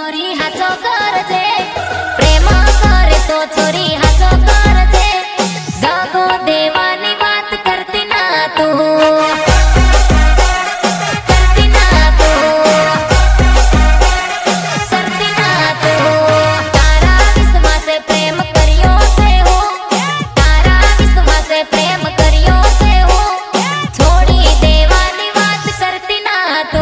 छोरी हाचो करजे प्रेम करे तो छोरी हाचो करजे दगो देवानी बात करती ना तू करती ना तू करती ना तू तारा विश्वासे प्रेम करियो छे हो तारा विश्वासे प्रेम करियो छे हो छोड़ी देवानी बात करती ना तू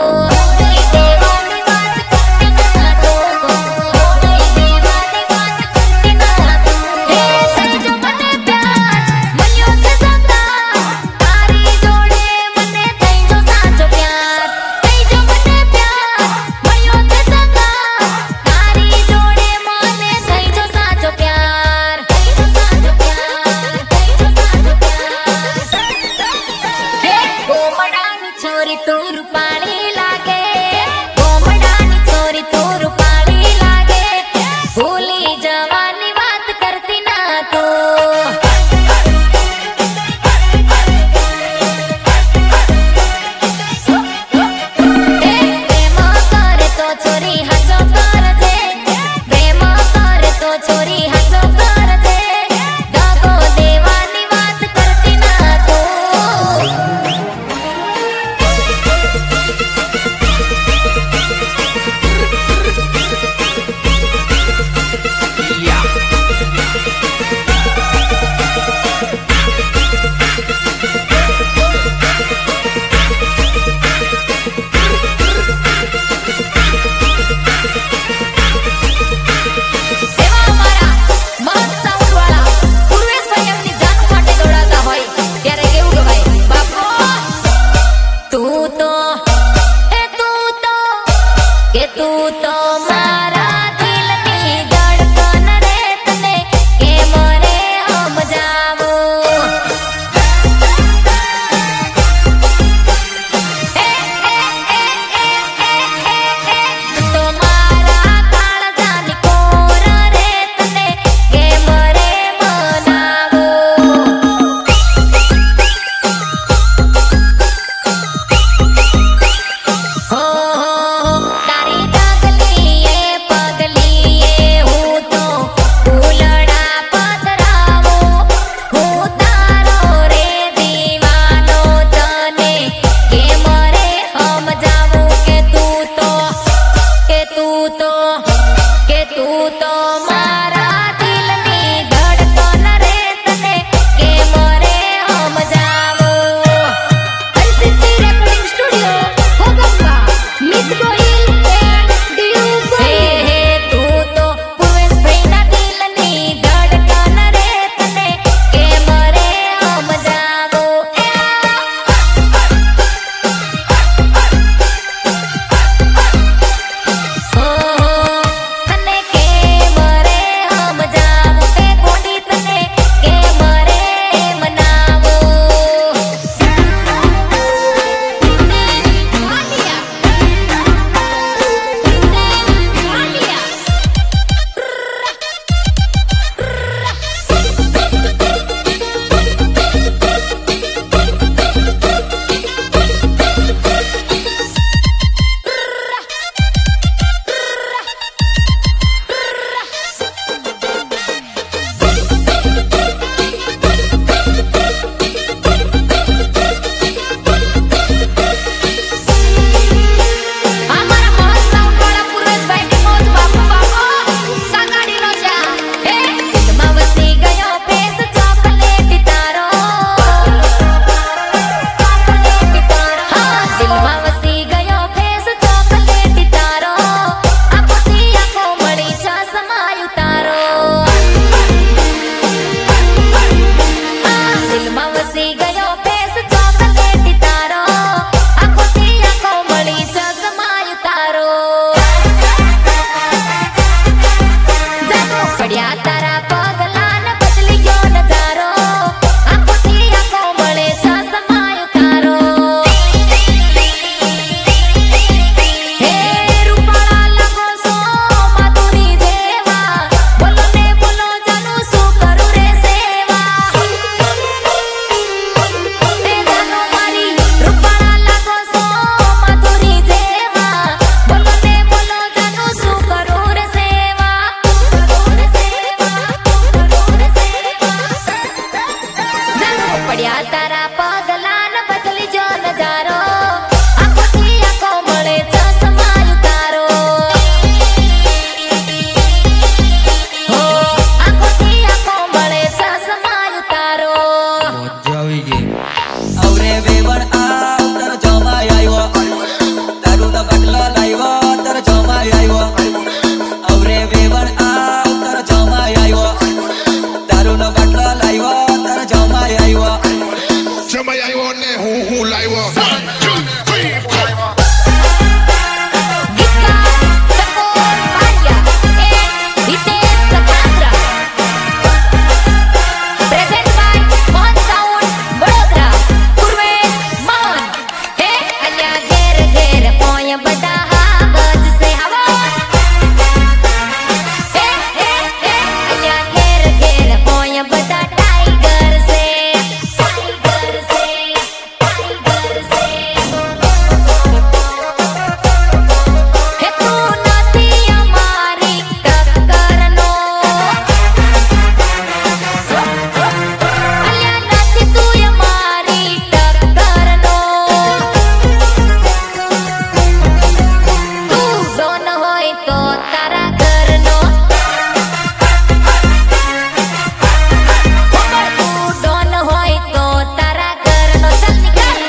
छोरी तू रूपाली लागे गोमडानी छोरी तू रूपाली लागे भूली जवानी बात करती ना तू प्रेम करे तो छोरी हाचो करजे प्रेम करे तो छोरी हाचो करजे दगो देवानी बात करती ना तू तू तो मारा दिल की धड़कन रे तने के मोरे हम जावो तो मारा काळजानी कोर रे तने के मोरे मनावो हो तारी दागली बड़ा हावज से हवा अलिया घेर घेर होय बड़ा टाइगर से टाइगर से टाइगर से हे तू नथी हमारी टक्कर नो अलिया नथी तू हमारी टक्कर नो तू डोन होय तो तारा घर नो तू डोन होय तो तारा घर नो चल निकल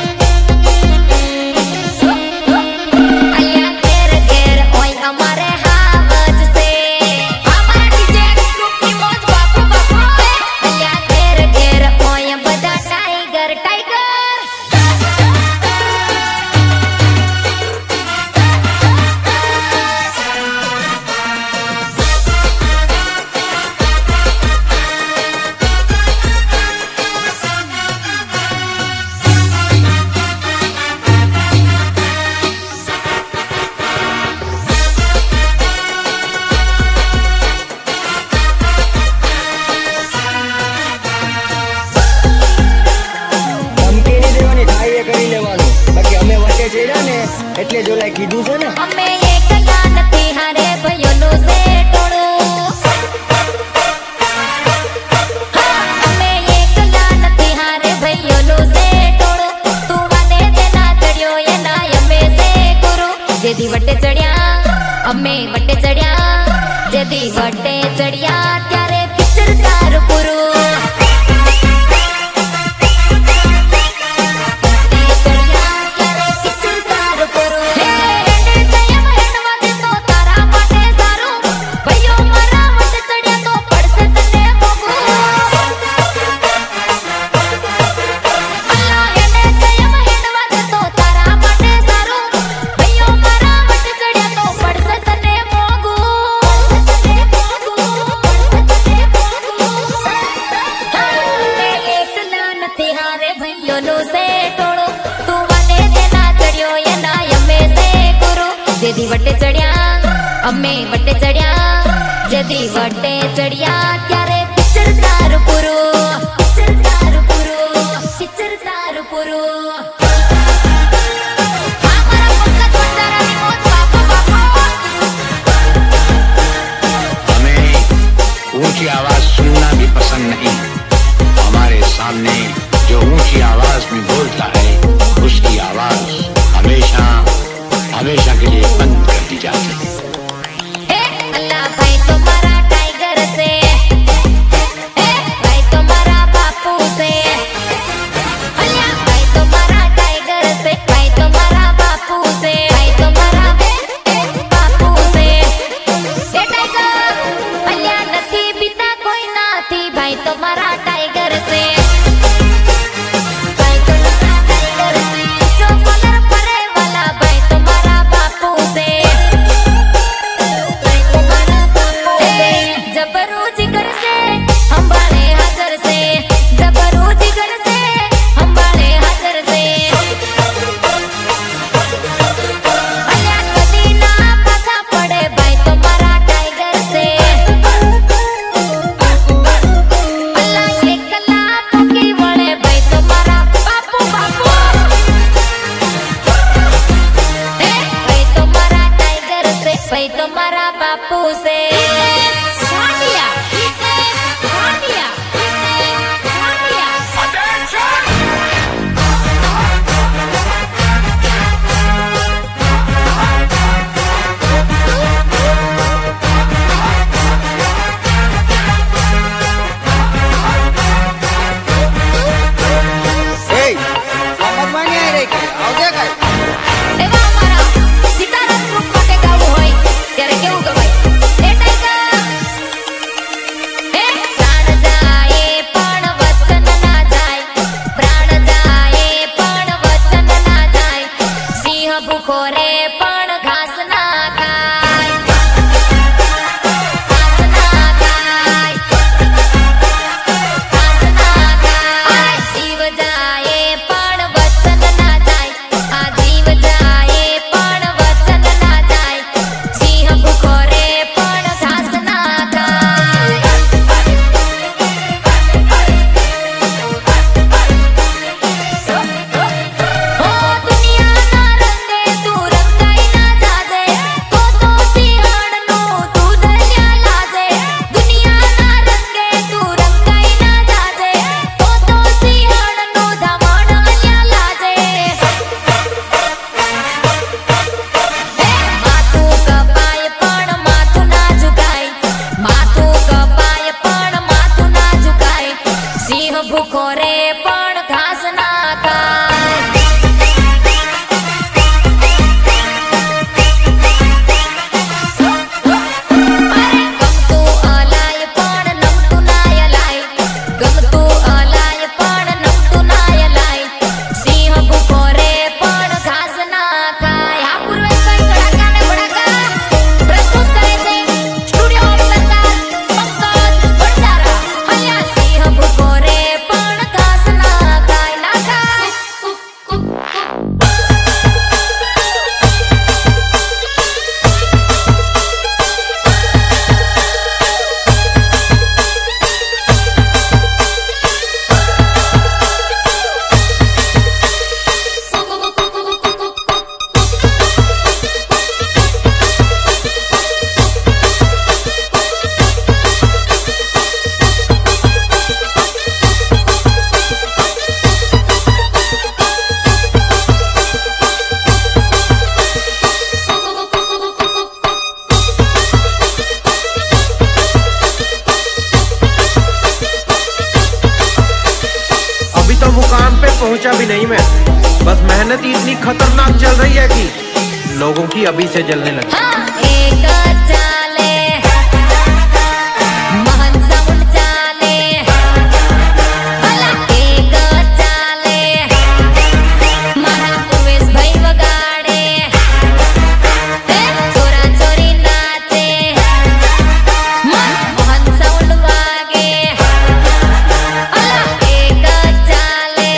अलिया घेर घेर होय हमारे हावज से हमारा डीजे ग्रुप की मौज बापू बापू अलिया घेर घेर होय बड़ा टाइगर टाइगर ધમકી નહીં દેવાની, થાય એ કરી લેવાનું. બાકી અમે વચ્ચે ચડ્યા ને એટલે જ ઓલાએ કીધું છે ને. અમે એકલા નથી હારે ભયોનું છે ટોળું અમે એકલા નથી હારે ભયોનું છે ટોળું તું વાને તેના ચડ્યો એના અમે છે ગુરુ જેદી વટે ચડ્યા અમે વટે ચડ્યા જેદી વટે ચડ્યા ત્યારે પિક્ચર તારું પૂરું જેદી વટે ચડ્યા અમે વટે ચડ્યા જેદી વટે ચડ્યા ત્યારે પિક્ચર તારું પૂરું પિક્ચર તારું પૂરું પિક્ચર તારું પૂરું हमारा पक्का छोटारानी मौज बापा बापा हमें ऊंची आवाज सुनना भी पसंद नहीं। हमारे सामने जो ऊंची आवाज में बोलता है उसकी आवाज हमेशा हमेशा के लिए बंद कर दी जाती है। ए अल्लाह भाई तुम्हारा टाइगर से ए भाई तुम्हारा बापू से अल्लाह भाई तुम्हारा टाइगर से भाई तुम्हारा बापू से भाई तुम्हारा बापू से ए टाइगर अल्लाह नथी बीता कोई नाथी भाई तुम्हारा टाइगर से भाई तुम्हारा टाइगर से जो कलर परे वाला भाई तुम्हारा बापू से भाई तुम्हारा बापू से जबरू जिगर से हंबाले हाजर से जबरू जिगर से हंबाले हाजर से अल्लाह कदी ना पाछा पड़े भाई तुम्हारा टाइगर से अल्लाह एकला पोकी वळे भाई तुम्हारा बापू बापू ए भाई तुम्हारा टाइगर से भाई तुम्हारा बापू से सानिया सानिया सानिया એ આવાજમાં નહીં આવી રહી કે આવજે કાંઈ. એવા અમારા સીતારામ ગ્રુપ માટે ગાવું હોય ત્યારે કેવું ગવાય એ ટાઈગર એ પ્રાણ જાય પણ વચન ના જાય પ્રાણ જાય પણ વચન ના જાય સિંહ ભૂખો રે પણ ઘાસ ના ખાય ઘાસ ના ખાય ઘાસ ના ખાય જીવ જાય પણ વચન ના જાય આ જીવ જાય પણ रही है कि लोगों की अभी से जलने लगी। हाँ, एक चाले महन साउंड चाले, अला एक चाले मारा उमेश भाई वगाड़े, छोरा छोरी नाचे, महन साउंड वागे, अला एक चाले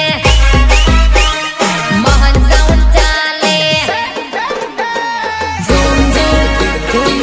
महन साउंड चाले, झूम झूम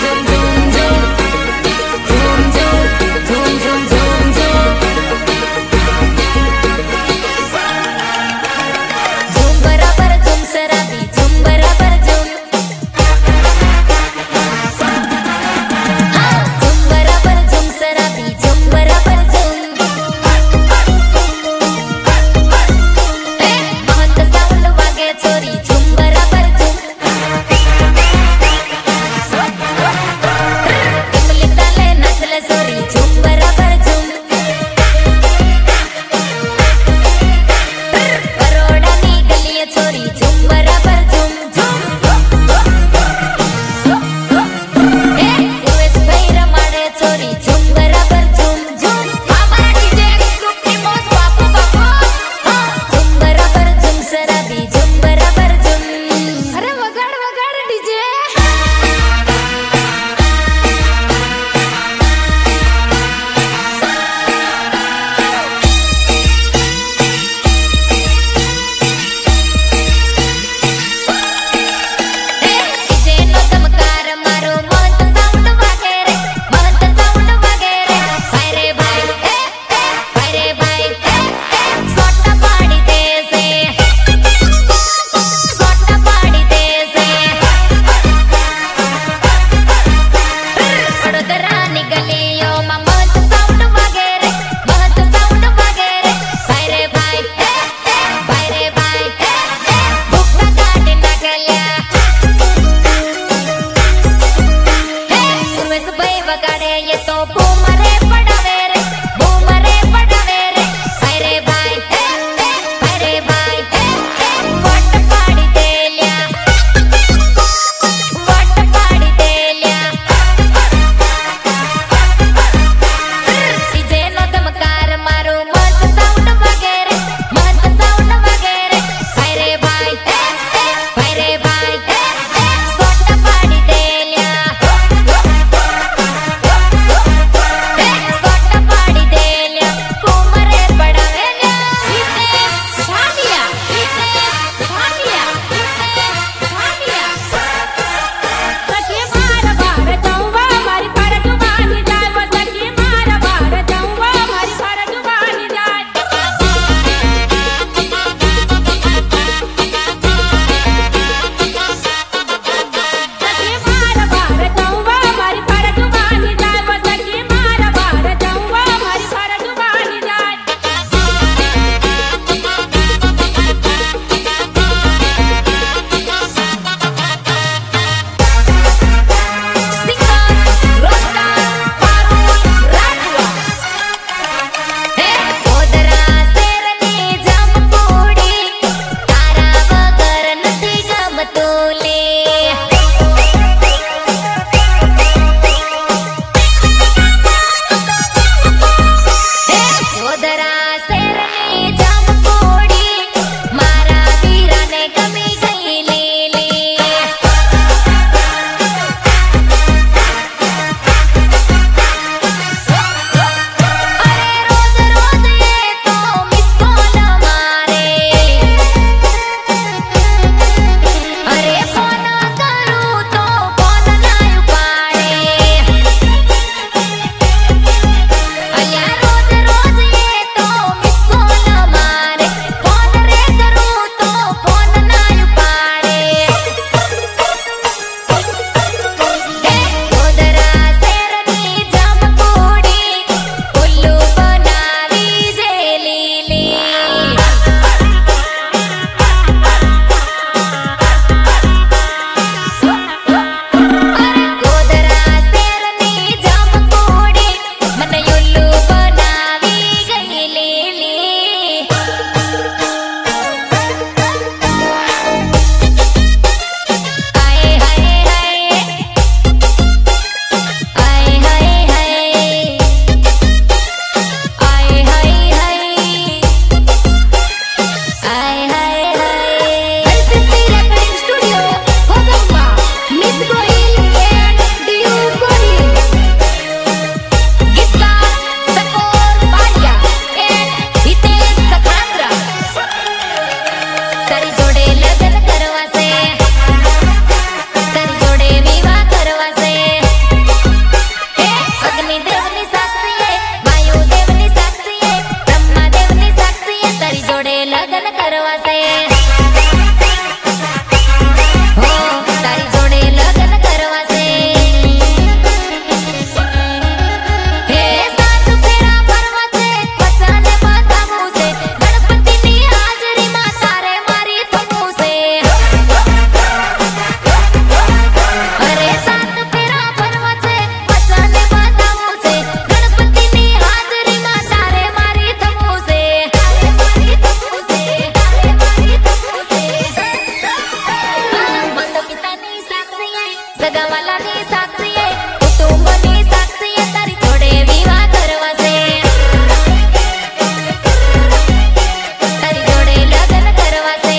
સગાવાલાની સાક્ષીએ કુટુંબની સાક્ષીએ તારી જોડે વિવાહ કરવા છે તારી જોડે લગ્ન કરવા છે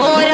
मोर